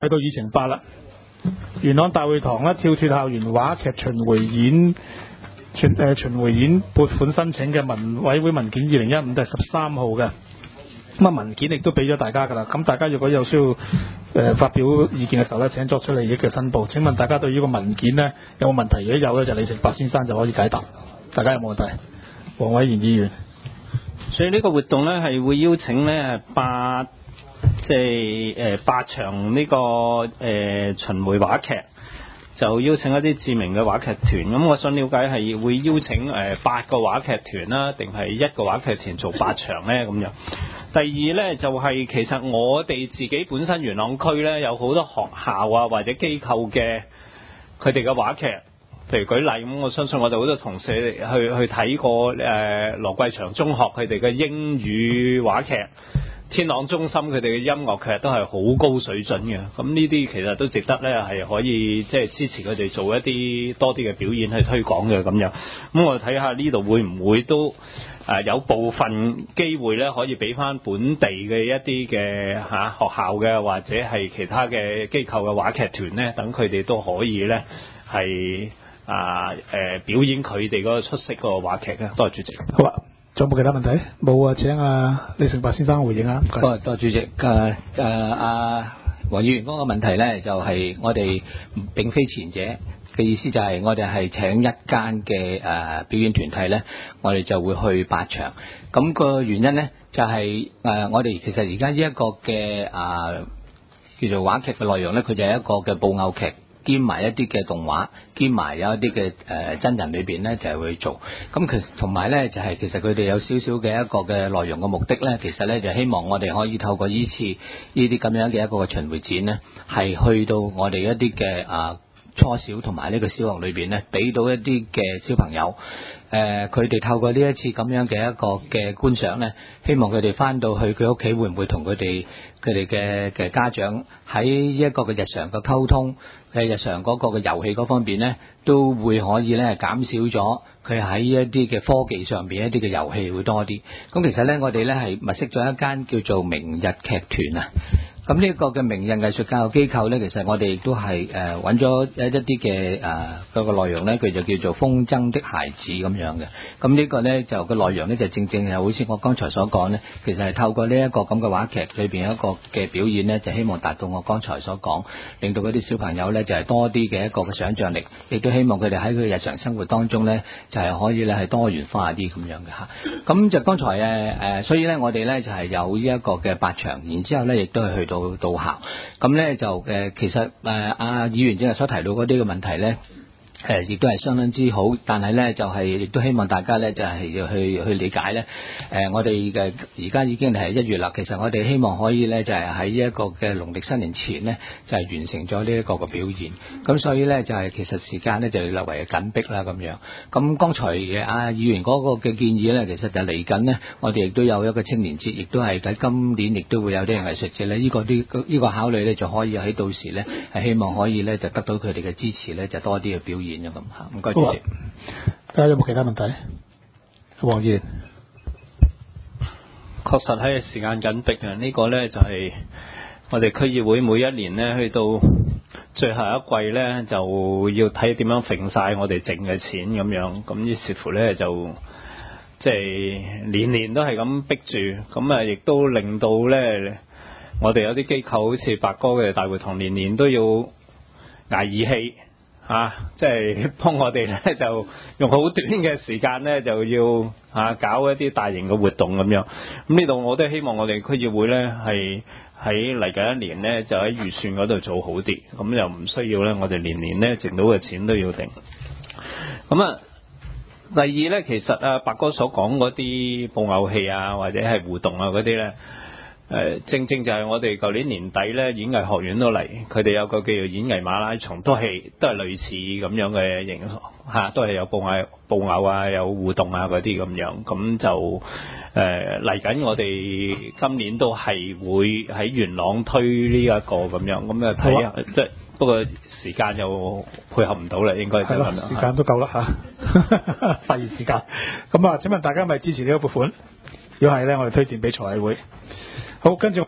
去到議程8啦，元朗大會堂咧跳脫校園話劇巡迴演巡迴演撥款申請嘅民委會文件2015第13號嘅，咁啊文件亦都俾咗大家㗎啦。咁大家如果有需要發表意見嘅時候咧，請作出利益嘅申報。請問大家對呢個文件呢有冇問題？如果有咧，就李成發先生就可以解答。大家有冇問題？黃偉賢議員。 所以呢個活動呢係會邀請呢8場呢個巡迴話劇。就邀請一啲知名嘅話劇團，咁我想了解係會邀請8個話劇團啦，定係一個話劇團做8場呢？咁樣。第二呢，就係其實我哋自己本身元朗區呢，有好多學校啊或者機構嘅佢哋嘅話劇，譬如舉例咁，我相信我哋好多同事去睇過羅桂祥中學佢哋嘅英語話劇。天朗中心佢哋嘅音樂劇都係好高水準嘅，咁呢啲其實都值得呢係可以即係支持佢哋做一啲多啲嘅表演去推廣嘅咁樣。咁我睇下呢度會唔會都有部分機會呢可以俾翻本地嘅一啲嘅學校嘅或者係其他嘅機構嘅話劇團呢，等佢哋都可以呢係表演佢哋嗰個出色個話劇嘅。多謝主席。 好啊。仲有冇其他問題？冇啊，請李成發先生回應啊。 多謝主席。黃議員嗰個問題呢，就係我哋並非前者嘅意思，就係我哋係請一間嘅表演團體呢，我哋就會去8場。咁個原因呢，就係我哋其實而家呢一個嘅叫做話劇嘅內容呢，佢就係一個嘅布偶劇。兼埋一啲嘅動畫，兼埋有一啲嘅真人裏邊咧，就係會做。咁其實同埋咧，就係其實佢哋有少少嘅一個嘅內容嘅目的咧，其實咧就希望我哋可以透過呢次呢啲咁樣嘅一個巡迴展咧，係去到我哋一啲嘅初小同埋呢個小學裏邊咧，俾到一啲嘅小朋友，佢哋透過呢一次咁樣嘅一個嘅觀賞咧，希望佢哋翻到去佢屋企會唔會同佢哋嘅家長喺一個嘅日常嘅溝通，日常嗰個嘅遊戲嗰方面咧，都會可以咧減少咗佢喺一啲嘅科技上邊一啲嘅遊戲會多啲。咁其實咧，我哋咧係物色咗一間叫做明日劇團啊。咁呢個嘅明日藝術教育機構咧，其實我哋亦都係揾咗一啲嘅嗰個內容咧，佢就叫做風箏的孩子咁樣嘅。咁呢個咧就個內容咧就正正係好似我剛才所講咧，其實係透過呢一個咁嘅話劇裏邊一個嘅表演咧，就希望達到我剛才所講，令到嗰啲小朋友咧就係多啲嘅一個嘅想像力，亦都希望佢哋喺佢日常生活當中咧就係可以咧係多元化啲咁樣嘅嚇。咁就剛才所以咧我哋咧就係有呢一個嘅8場，然之後咧亦都係去到校，咁咧就其實議員正係所提到嗰啲嘅問題咧，亦都係相當之好，但係咧就係亦都希望大家咧就係要去理解咧，我哋嘅而家已經係1月啦，其實我哋希望可以咧就係喺一個嘅農曆新年前咧就係完成咗呢一個嘅表現，咁所以咧就係其實時間咧就略為緊迫啦咁樣。咁剛才議員嗰個嘅建議咧，其實就嚟緊呢，我哋亦都有一個青年節，亦都係喺今年亦都會有啲藝術節咧，呢個考慮咧就可以喺到時咧係希望可以咧就得到佢哋嘅支持咧，就多啲嘅表演。咁唔該主席。 大家有冇其他問題？黃議員。 確實喺時間緊迫啊！呢個呢就係我哋區議會每一年呢去到最後一季呢，就要睇點樣揈晒我哋剩嘅錢咁樣。咁於是乎呢，就即係年年都係咁逼住，咁亦都令到呢我哋有啲機構好似白哥嘅大會堂，年年都要捱義氣。即係幫我哋咧，就用好短嘅時間咧，就要搞一啲大型嘅活動咁樣。咁呢度我都希望我哋區議會咧，係喺嚟緊一年咧，就喺預算嗰度做好啲。咁又唔需要咧，我哋年年咧剩到嘅錢都要定。咁第二咧，其實白哥所講嗰啲布偶戲或者係互動嗰啲咧。正正就係我哋舊年年底咧，演藝學院都嚟，佢哋有個叫做演藝馬拉松，都係類似咁樣嘅形式都係有布偶有互動嗰啲咁樣，咁就嚟緊我哋今年都係會喺元朗推呢一個咁樣，咁睇下即係不過時間又配合唔到啦，應該就係時間都夠啦發言時間。咁請問大家係咪支持呢個撥款？如果係咧，我哋推薦俾財委會。好，跟住。